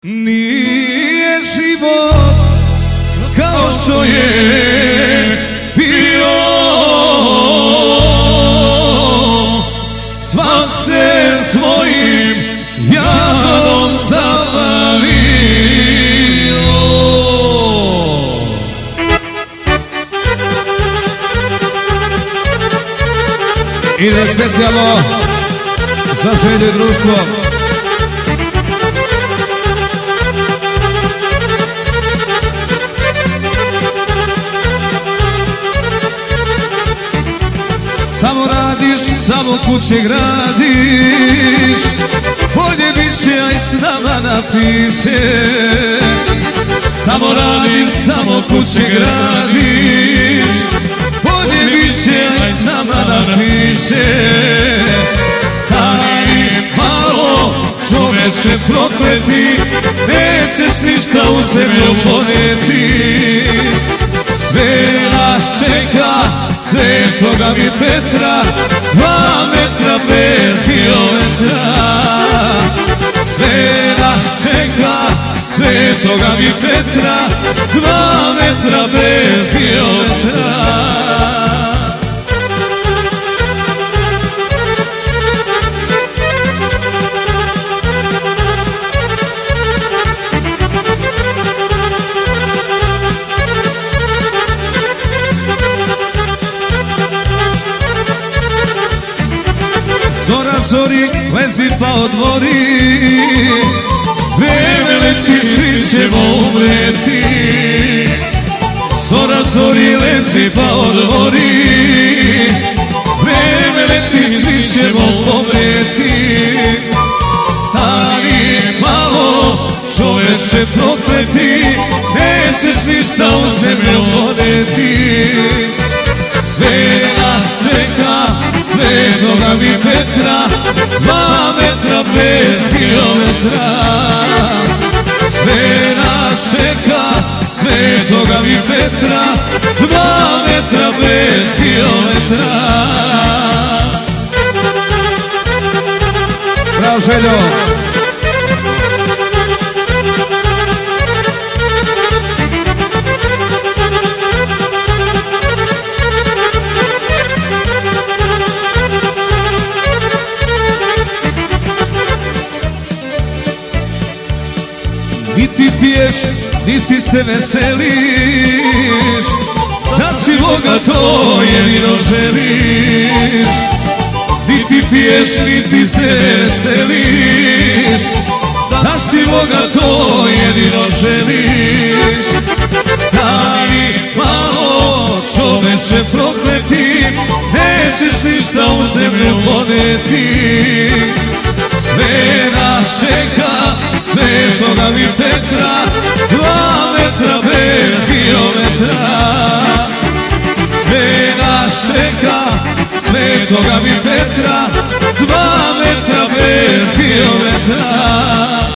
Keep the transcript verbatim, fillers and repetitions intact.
Nije život kao što je bio, svak se svojim jadom zabavio. Ide specijalno za Želje društvo. Samo radiš, samo kuće gradiš, bolje bit će, aj s nama napiše. Samo radiš, samo kuće gradiš, bolje bit će, aj s nama napiše. Stani malo, čoveče prokleti, nećeš ništa u zemlju poneti. Sve nas čeka, Svetoga mi Petra, dva metra bez kilometra. Sve nas čeka, Svetoga mi Petra, dva metra bez kilometra. Zora zori, lezi pa odmori, vreme leti, svi ćemo umreti. Zora zori, lezi pa odmori, vreme leti, svi ćemo umreti. Stani malo, čoveče prokleti, nećeš ništa u zemlju poneti. Sve nas čeka, Svetoga mi Petra, dva metra bez kilometra. Sve nas čeka, Svetoga mi Petra, dva metra bez kilometra. Bravo Željo! Niti piješ, niti se veseliš, da si Boga to jedino želiš. Niti piješ, niti se veseliš, da si Boga to jedino želiš. Stani malo, čoveče prokleti, nećeš ništa u zemlju poneti. Sve nas čeka, Svetoga mi Petra, dva metra bez kilometra. Sve nas čeka, Svetoga mi Petra, dva metra bez kilometra.